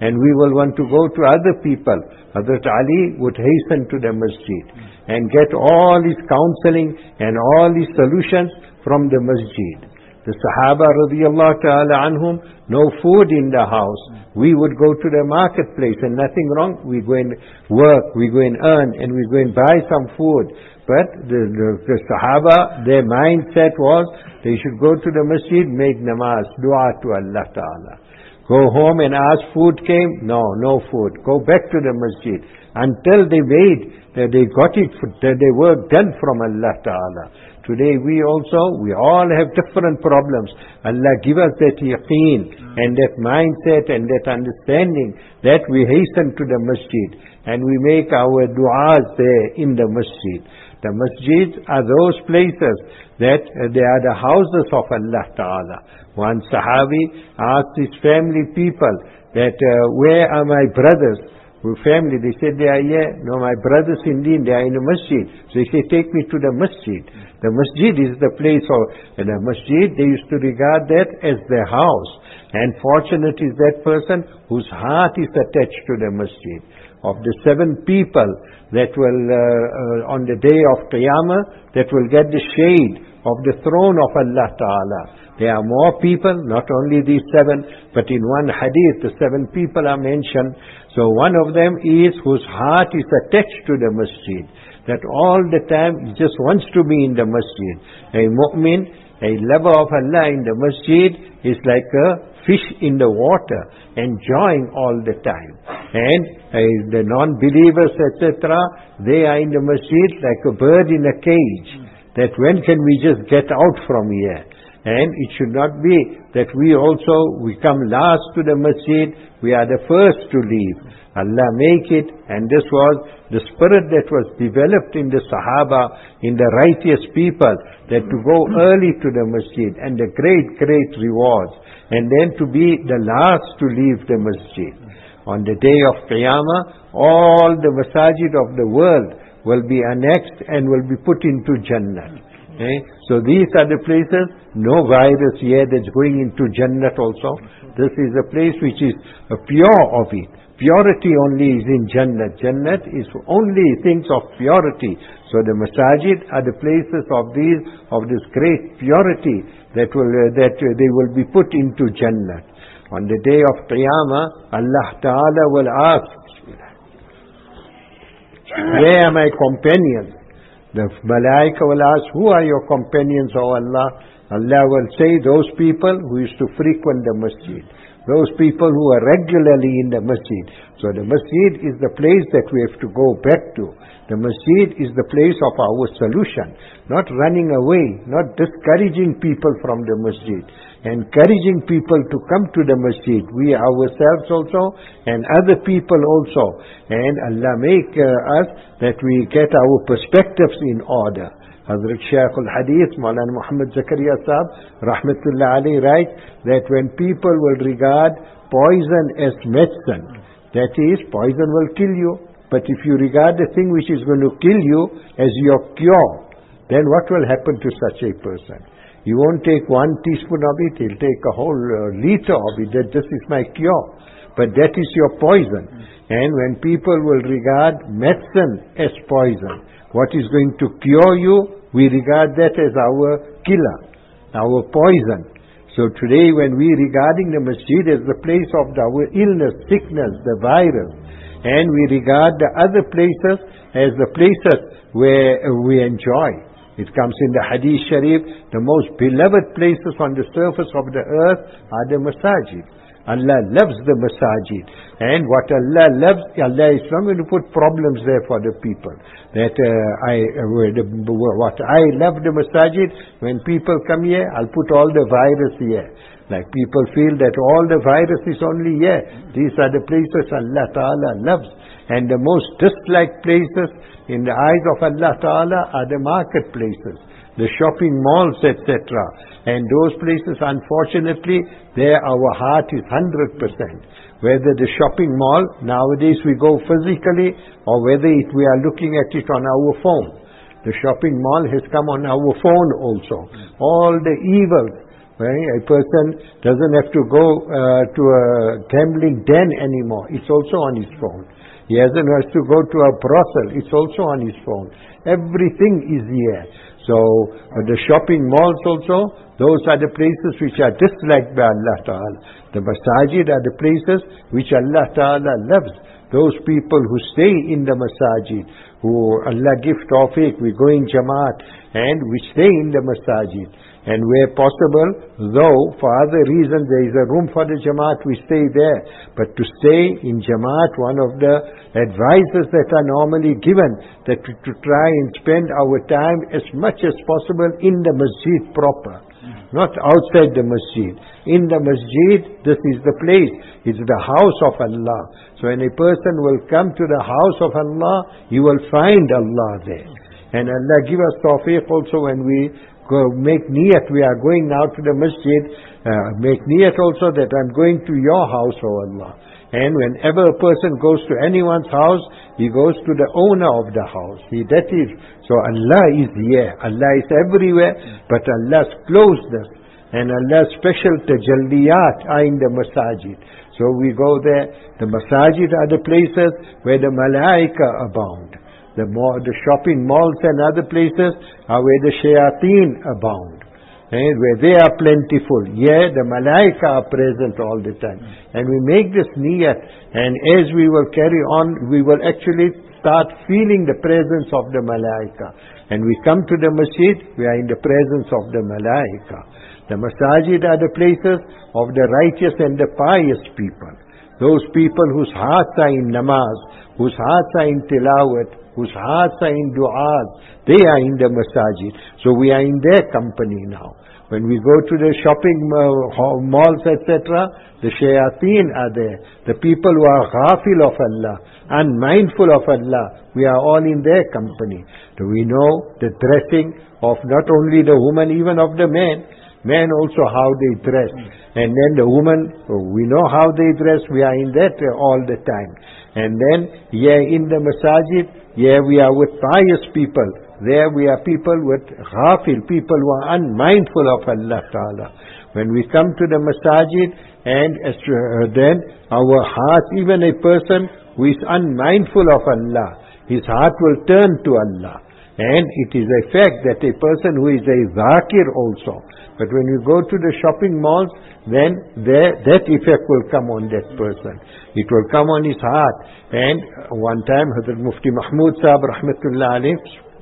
and we will want to go to other people. Hazrat Ali would hasten to the masjid and get all his counseling and all his solutions from the masjid. The Sahaba radiallahu ta'ala anhum, no food in the house. We would go to the marketplace and nothing wrong. We go and work, we go and earn, and we go and buy some food. But the Sahaba, their mindset was, they should go to the masjid, make namaz, dua to Allah ta'ala. Go home and ask food came? No food. Go back to the masjid until they made, that they got it, that they were done from Allah ta'ala. Today we all have different problems. Allah give us that yaqeen and that mindset and that understanding that we hasten to the masjid and we make our du'as there in the masjid. The masjids are those places that they are the houses of Allah Ta'ala. One Sahabi asked his family people that where are my brothers? Family, they said they are here. No, my brothers indeed, they are in the masjid. So he said, take me to the masjid. The masjid is the place of the masjid. They used to regard that as their house. And fortunate is that person whose heart is attached to the masjid. Of the 7 people that will, on the day of Qiyamah, that will get the shade of the throne of Allah Ta'ala. There are more people, not only these 7, but in one hadith, the 7 people are mentioned. So one of them is whose heart is attached to the masjid. That all the time he just wants to be in the masjid. A mu'min, a lover of Allah in the masjid is like a fish in the water, enjoying all the time. And the non-believers, etc., they are in the masjid like a bird in a cage. That when can we just get out from here? And it should not be that we come last to the masjid, we are the first to leave. Allah make it, and this was the spirit that was developed in the Sahaba, in the righteous people, that to go early to the masjid, and the great rewards, and then to be the last to leave the masjid. On the day of Qiyamah, all the masajid of the world will be annexed and will be put into Jannah. So these are the places, no virus here that's going into Jannah also. This is a place which is pure of it. Purity only is in Jannah. Jannah is only things of purity. So the masajid are the places of this great purity that they will be put into Jannah. On the day of Qiyamah, Allah Ta'ala will ask, where are my companions? The Malaika will ask, who are your companions, O Allah? Allah will say, those people who used to frequent the masjid. Those people who are regularly in the masjid. So the masjid is the place that we have to go back to. The masjid is the place of our solution. Not running away, not discouraging people from the masjid. Encouraging people to come to the masjid. We ourselves also and other people also. And Allah make us that we get our perspectives in order. Hazrat Shaykh al-Hadith, Maulana Muhammad Zakaria Sahab, Rahmatullah alayhi, writes that when people will regard poison as medicine, that is, poison will kill you. But if you regard the thing which is going to kill you as your cure, then what will happen to such a person? You won't take 1 teaspoon of it, he'll take a whole liter of it, that this is my cure. But that is your poison. And when people will regard medicine as poison, what is going to cure you, we regard that as our killer, our poison. So today when we regarding the masjid as the place of our illness, sickness, the virus, and we regard the other places as the places where we enjoy. It comes in the Hadith Sharif, the most beloved places on the surface of the earth are the masajid. Allah loves the masajid. And what Allah loves, Allah is not going to put problems there for the people. That what I love the masajid, when people come here, I'll put all the virus here. Like people feel that all the virus is only here. These are the places Allah Ta'ala loves. And the most disliked places in the eyes of Allah Ta'ala are the marketplaces, the shopping malls, etc. And those places, unfortunately, there our heart is 100%. Whether the shopping mall, nowadays we go physically, or whether we are looking at it on our phone. The shopping mall has come on our phone also. All the evils Right? A person doesn't have to go to a gambling den anymore. It's also on his phone. He has to go to a brothel. It's also on his phone. Everything is here. So the shopping malls also, those are the places which are disliked by Allah Ta'ala. The masajid are the places which Allah Ta'ala loves. Those people who stay in the masajid, who Allah give tawfiq, we go in Jamaat and we stay in the masajid. And where possible, though for other reasons there is a room for the Jamaat, we stay there. But to stay in Jamaat, one of the advices that are normally given, that to try and spend our time as much as possible in the masjid proper. Not outside the masjid. In the masjid, this is the place. It's the house of Allah. So when a person will come to the house of Allah, he will find Allah there. And Allah give us tawfiq also when we make niyat, we are going now to the masjid, make niyat also that I'm going to your house, O Allah. And whenever a person goes to anyone's house, he goes to the owner of the house. That is, so Allah is here, Allah is everywhere, but Allah's closeness and Allah's special tajalliyat are in the masajid. So we go there. The masajid are the places where the malaika abound. The shopping malls and other places are where the shayateen abound. And where they are plentiful. Yeah, the malaika are present all the time. And we make this niyat. And as we will carry on, we will actually start feeling the presence of the malaika. And we come to the masjid, we are in the presence of the malaika. The masajid are the places of the righteous and the pious people. Those people whose hearts are in namaz, whose hearts are in tilawat, whose hearts are in du'as, they are in the masajid. So we are in their company now. When we go to the shopping malls, etc., the shayateen are there. The people who are ghafil of Allah, unmindful of Allah, we are all in their company. So we know the dressing of not only the woman, even of the men. Men also how they dress. And then the woman, we know how they dress, we are in that all the time. And then, in the masajid, we are with pious people. There we are people with ghafil, people who are unmindful of Allah Ta'ala. When we come to the masajid, and then our heart, even a person who is unmindful of Allah, his heart will turn to Allah. And it is a fact that a person who is a zakir also. But when you go to the shopping malls, then that effect will come on that person. It will come on his heart. And one time, Hazrat Mufti Mahmud Sahib Rahmatullah Alayh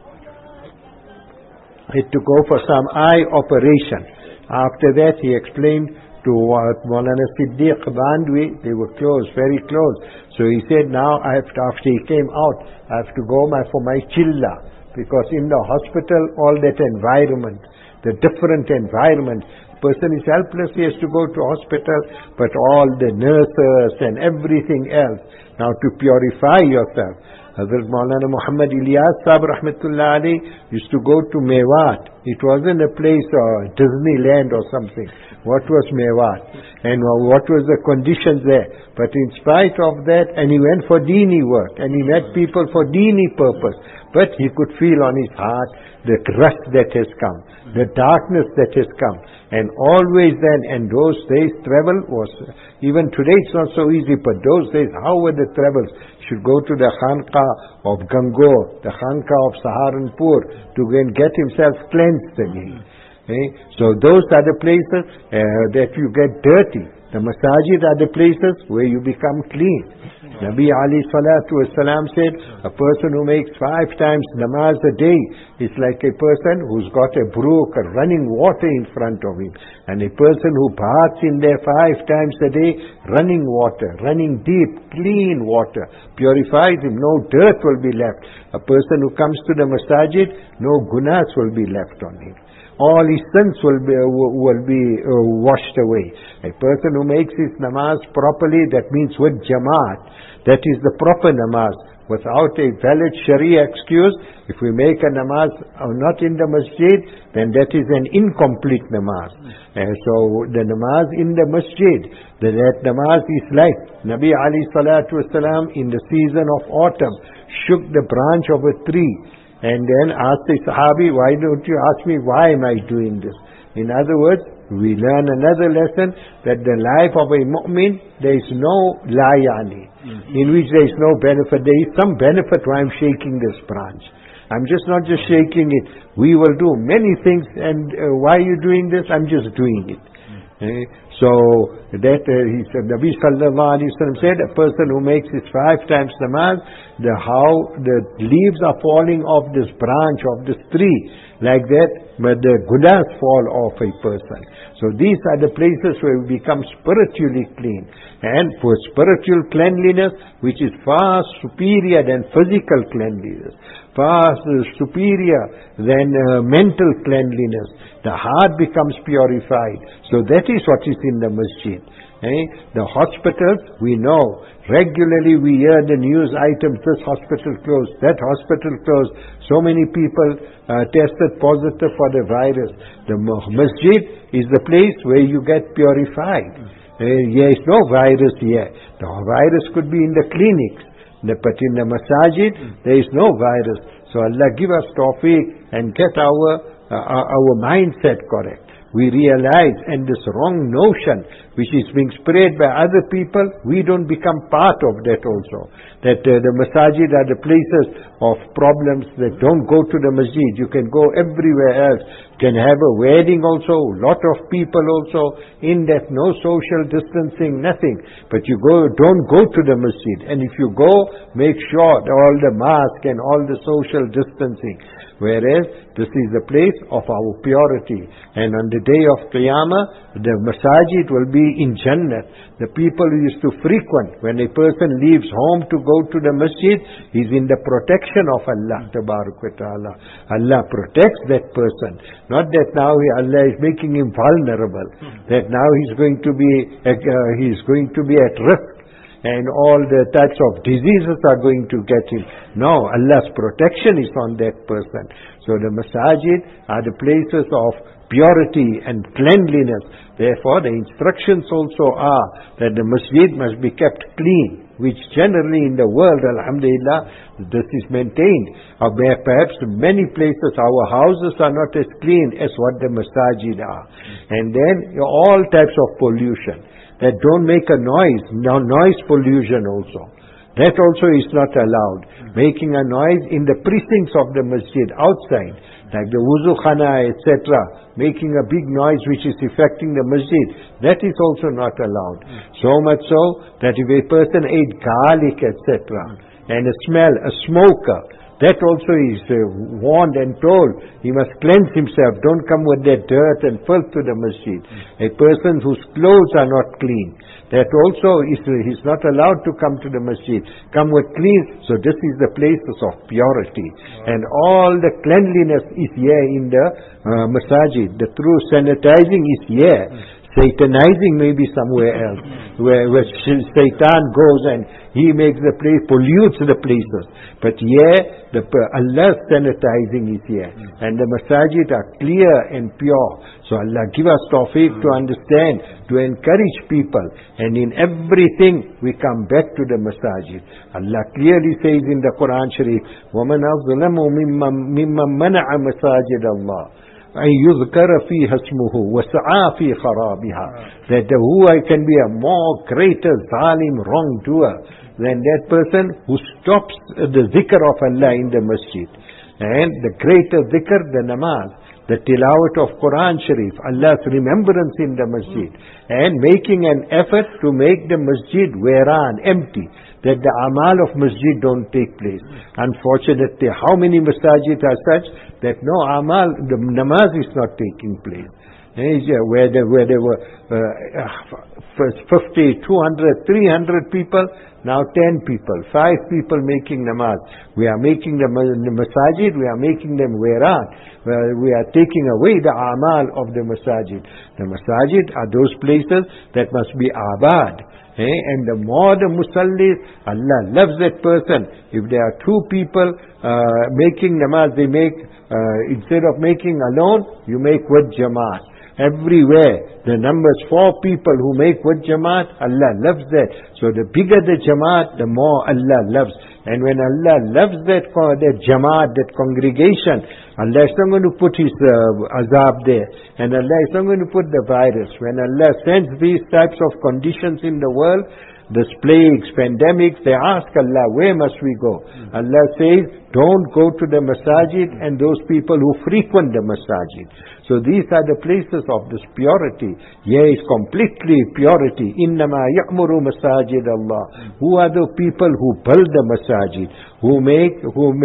had to go for some eye operation. After that, he explained to Maulana Siddiq Bandwi, they were close, very close. So he said, now after he came out, I have to go for my chilla. Because in the hospital, all that environment, the different environment, person is helpless, he has to go to hospital, but all the nurses and everything else. Now to purify yourself, Hazrat Maulana Muhammad Ilyas Sahib Rahmatullah Ali used to go to Mewat. It wasn't a place or Disneyland or something. What was Mewat? And what was the conditions there? But in spite of that, and he went for Deeni work, and he met people for Deeni purpose. But he could feel on his heart the rust that has come, the darkness that has come. And always then, and those days travel was, even today it's not so easy, but those days, how were the travels? Should go to the Khanqah of Gangor, the Khanqah of Saharanpur, to go and get himself cleansed again. So those are the places that you get dirty. The masajid are the places where you become clean. Nabi alayhi salatu wasalam said, a person who makes 5 times namaz a day is like a person who's got a brook, a running water in front of him. And a person who baths in there 5 times a day, running water, running deep, clean water, purifies him, no dirt will be left. A person who comes to the masajid, no gunas will be left on him. All his sins will be washed away. A person who makes his namaz properly, that means with jamaat, that is the proper namaz. Without a valid sharia excuse, if we make a namaz not in the masjid, then that is an incomplete namaz. So the namaz in the masjid, that namaz is like Nabi alayhi salatu wasalam in the season of autumn shook the branch of a tree and then asked the Sahabi, why don't you ask me why am I doing this? In other words, we learn another lesson that the life of a mu'min, there is no layani, in which there is no benefit. There is some benefit why I'm shaking this branch. I'm just not just shaking it. We will do many things, and why are you doing this? I'm just doing it. So that he said, Nabi sallallahu alaihi wasallam said, a person who makes his 5 times namaz, how the leaves are falling off this branch of this tree, like that, but the gunas fall off a person. So these are the places where we become spiritually clean. And for spiritual cleanliness, which is far superior than physical cleanliness, far superior than mental cleanliness, the heart becomes purified. So that is what is in the masjid. The hospitals, we know, regularly we hear the news items, this hospital closed, that hospital closed, so many people tested positive for the virus. The masjid is the place where you get purified. There is no virus here. The virus could be in the clinics, but in the masajid, there is no virus. So Allah give us tawfiq and get our mindset correct. We realize, and this wrong notion which is being spread by other people, we don't become part of that also. That the masajid are the places of problems, that don't go to the masjid. You can go everywhere else. You can have a wedding also, lot of people also, in that no social distancing, nothing. But you don't go to the masjid. And if you go, make sure all the mask and all the social distancing. Whereas this is the place of our purity. And on the day of Qiyamah, the masajid will be in Jannah. The people who used to frequent, when a person leaves home to go to the masjid, is in the protection of Allah Tabarak wa Ta'ala. Allah protects that person. Not that now Allah is making him vulnerable. That now he's going to be at risk. And all the types of diseases are going to get him. No, Allah's protection is on that person. So the masajid are the places of purity and cleanliness. Therefore, the instructions also are that the masjid must be kept clean, which generally in the world, alhamdulillah, this is maintained. Perhaps many places our houses are not as clean as what the masajid are. And then all types of pollution that don't make a noise, noise pollution also. That also is not allowed. Making a noise in the precincts of the masjid, outside, like the wuzu khana, etc., making a big noise which is affecting the masjid, that is also not allowed. So much so that if a person ate garlic, etc., and a smoker, that also is warned and told, he must cleanse himself, don't come with that dirt and filth to the masjid. A person whose clothes are not clean, that also he's not allowed to come to the masjid. Come with clean. So this is the places of purity. And all the cleanliness is here in the masajid. The true sanitizing is here. Satanizing may be somewhere else, where Satan goes and he makes the place, pollutes the places. But here, Allah's sanitizing is here. And the masajid are clear and pure. So Allah give us tawfiq to understand, to encourage people. And in everything, we come back to the masajid. Allah clearly says in the Quran Sharif, وَمَنْ أَظْلَمُ مِمَّنْ مَنَعَ مَسَاجِدَ اللَّهِ أن يذكر فيها اسمه وسعى في خرابها. That who can be a more greater zalim wrongdoer than that person who stops the zikr of Allah in the masjid. And the greater zikr, the namaz, the tilawat of Quran Sharif, Allah's remembrance in the masjid, and making an effort to make the masjid weran, empty, that the amal of masjid don't take place. Unfortunately, how many masajid are such that no amal, the namaz is not taking place. Where there were 50, 200, 300 people, now 10 people, 5 people making namaz. We are making the masajid, we are making them weran. We are taking away the amal of the masajid. The masajid are those places that must be abad. And the more the musallis, Allah loves that person. If there are 2 people making namaz, they make, instead of making alone, you make with jamaat. everywhere. The numbers 4 people who make what Jamaat, Allah loves that. So the bigger the Jamaat, the more Allah loves. And when Allah loves that Jamaat, that congregation, Allah is not going to put His azab there. And Allah is not going to put the virus. When Allah sends these types of conditions in the world, the plagues, pandemics, they ask Allah, where must we go? Allah says, don't go to the masajid and those people who frequent the masajid. So these are the places of this purity. Yes, completely purity. Innama ya'muru masajid Allah. Who are the people who build the masajid? Who make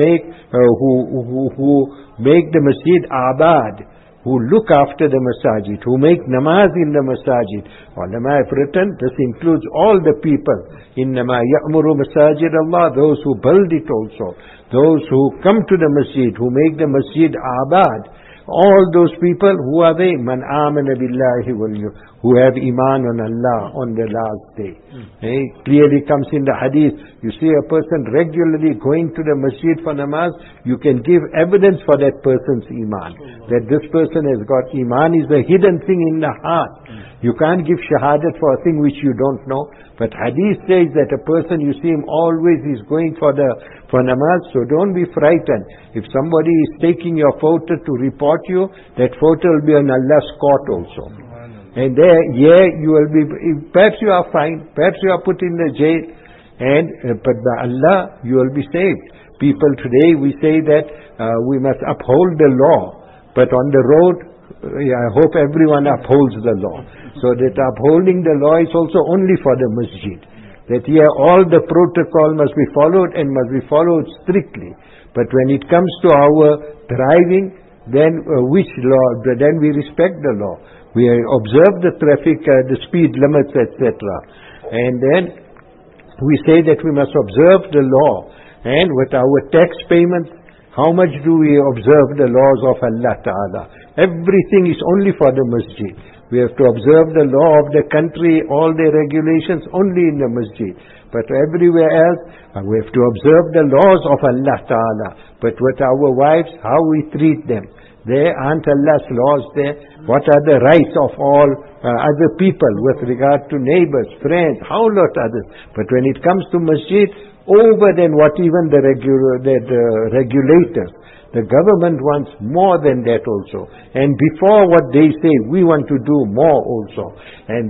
the masjid abad? Who look after the masajid, who make namaz in the masajid. Ulama have written, this includes all the people. Innama ya'muru masajid Allah, those who build it also. Those who come to the masjid, who make the masjid abad. All those people, who are they? Man amana billahi who have iman on Allah on the last day. Clearly comes in the hadith. You see a person regularly going to the masjid for namaz, you can give evidence for that person's iman. That this person has got iman is a hidden thing in the heart. You can't give shahadat for a thing which you don't know. But hadith says that a person, you see him always is going for namaz, so don't be frightened. If somebody is taking your photo to report you, that photo will be on Allah's court also. And there, you will be, perhaps you are fine, perhaps you are put in the jail, but by Allah, you will be saved. People today, we say that we must uphold the law, but on the road, I hope everyone upholds the law. So that upholding the law is also only for the masjid. That here all the protocol must be followed and must be followed strictly. But when it comes to our driving, then which law? Then we respect the law. We observe the traffic, the speed limits, etc. And then we say that we must observe the law. And with our tax payments, how much do we observe the laws of Allah Ta'ala? Everything is only for the masjid. We have to observe the law of the country, all the regulations only in the masjid. But everywhere else, we have to observe the laws of Allah Ta'ala. But with our wives, how we treat them. There aren't Allah's laws there. What are the rights of all other people with regard to neighbors, friends, how lot others. But when it comes to masjid, over than what even the regulators. The government wants more than that also. And before what they say, we want to do more also. And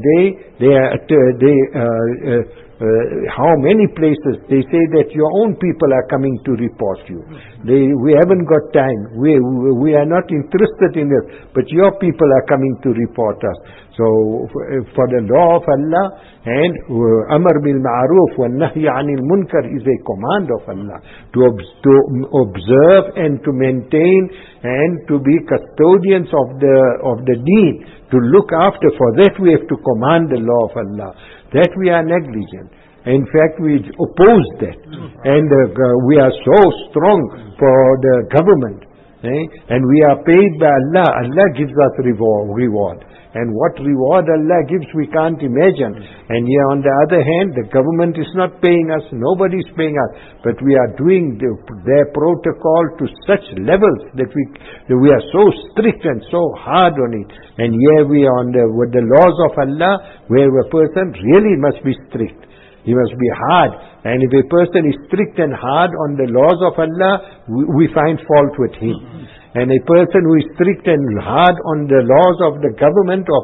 how many places they say that your own people are coming to report you. We haven't got time. We are not interested in it. But your people are coming to report us. So for the law of Allah and Amr bil Ma'ruf wa Nahy anil Munkar is a command of Allah to observe and to maintain and to be custodians of the deen, to look after. For that we have to command the law of Allah. That we are negligent. In fact, we oppose that. And we are so strong for the government. And we are paid by Allah. Allah gives us reward. And what reward Allah gives, we can't imagine. And here on the other hand, the government is not paying us, nobody is paying us. But we are doing their protocol to such levels that we are so strict and so hard on it. And here we are with the laws of Allah, where a person really must be strict. He must be hard. And if a person is strict and hard on the laws of Allah, we find fault with him. And a person who is strict and hard on the laws of the government, of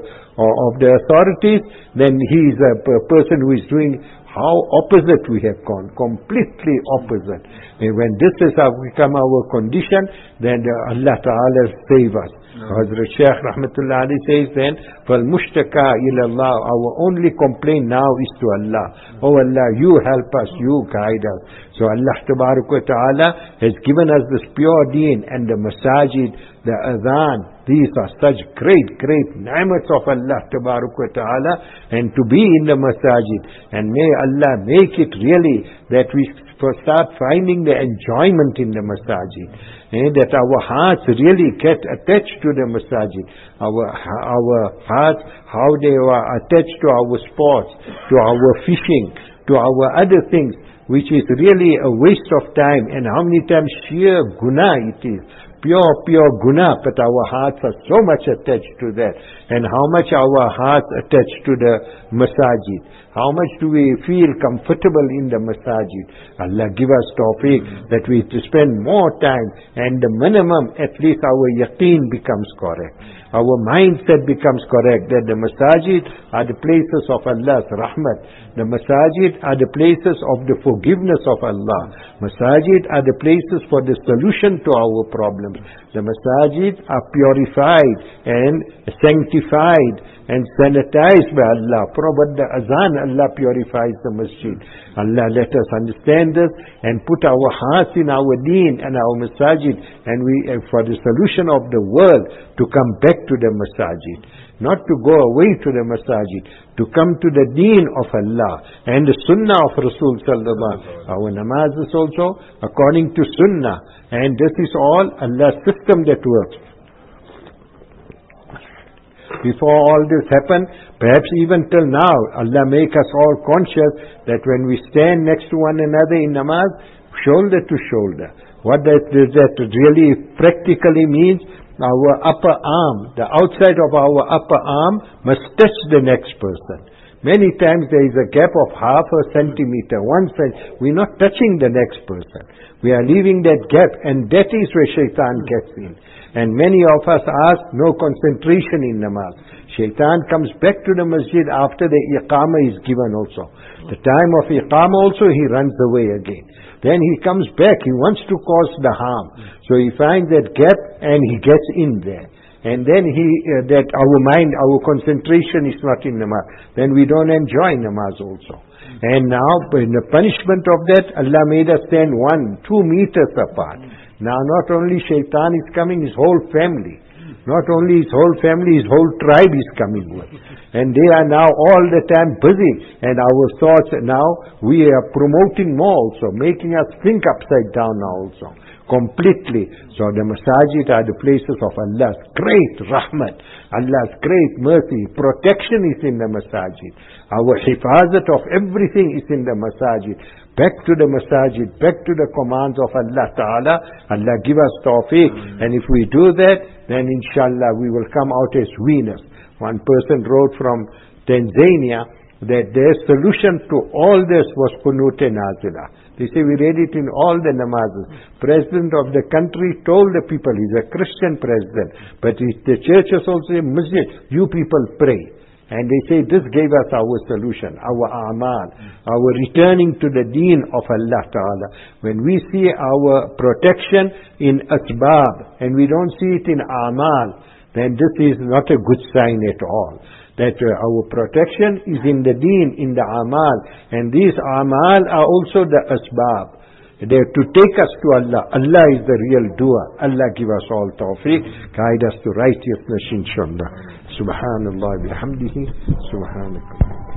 the authorities, then he is a person who is doing how opposite we have gone, completely opposite. And when this has become our condition, then Allah Ta'ala save us. Hazrat Shaykh Rahmatullah Ali says then, فَالْمُشْتَكَى إِلَى اللَّهِ, our only complaint now is to Allah. Oh Allah, you help us, you guide us. So Allah Tabarak wa Ta'ala has given us this pure deen, and the masajid, the adhan, these are such great ni'mats of Allah Tabarak wa Ta'ala, and to be in the masajid. And may Allah make it really that we start finding the enjoyment in the masajid. That our hearts really get attached to the masajid. Our hearts, how they are attached to our sports, to our fishing, to our other things, which is really a waste of time, and how many times sheer guna it is pure guna, but our hearts are so much attached to that. And how much our hearts attached to the masajid. How much do we feel comfortable in the masajid? Allah give us tawfiq that we to spend more time, and the minimum, at least our yaqeen becomes correct. Our mindset becomes correct, that the masajid are the places of Allah's rahmat. The masajid are the places of the forgiveness of Allah. Masajid are the places for the solution to our problems. The masajid are purified and sanctified and sanitized by Allah. From the azan, Allah purifies the masjid. Allah let us understand this and put our hearts in our deen and our masajid, and we, for the solution of the world, to come back to the masajid. Not to go away to the masajid, to come to the deen of Allah and the sunnah of Rasul sallallahu. Our namazes also according to sunnah, and this is all Allah's system that works. Before all this happened, perhaps even till now, Allah make us all conscious that when we stand next to one another in namaz, shoulder to shoulder. What does that really practically means? Our upper arm, the outside of our upper arm must touch the next person. Many times there is a gap of half a centimeter, one side. We're not touching the next person. We are leaving that gap, and that is where shaitan gets in. And many of us ask, no concentration in namaz. Shaitan comes back to the masjid after the iqamah is given also. The time of iqamah also, he runs away again. Then he comes back, he wants to cause the harm. So he finds that gap and he gets in there. And then that our mind, our concentration is not in namaz. Then we don't enjoy namaz also. And now, in the punishment of that, Allah made us stand 1-2 meters apart. Now not only shaitan is coming, his whole family. Not only his whole family, his whole tribe is coming with. And they are now all the time busy. And our thoughts now, we are promoting more also, making us think upside down now also. Completely. So the masajid are the places of Allah's great rahmat, Allah's great mercy. Protection is in the masajid. Our hifazat of everything is in the masajid. Back to the masajid, back to the commands of Allah Ta'ala. Allah give us tawfiq. And if we do that, then inshallah we will come out as winners. One person wrote from Tanzania that their solution to all this was Qunut Nazila. They say we read it in all the namazes. President of the country told the people, he's a Christian president, but the churches also say, masjid, you people pray. And they say this gave us our solution, our amal, our returning to the deen of Allah Ta'ala. When we see our protection in asbab and we don't see it in amal, then this is not a good sign at all. That our protection is in the deen, in the amal. And these amal are also the asbab. They are to take us to Allah. Allah is the real doer. Allah give us all tawfiq. Guide us to righteousness, inshallah. Subhanallah bihamdihi. Subhanakallah.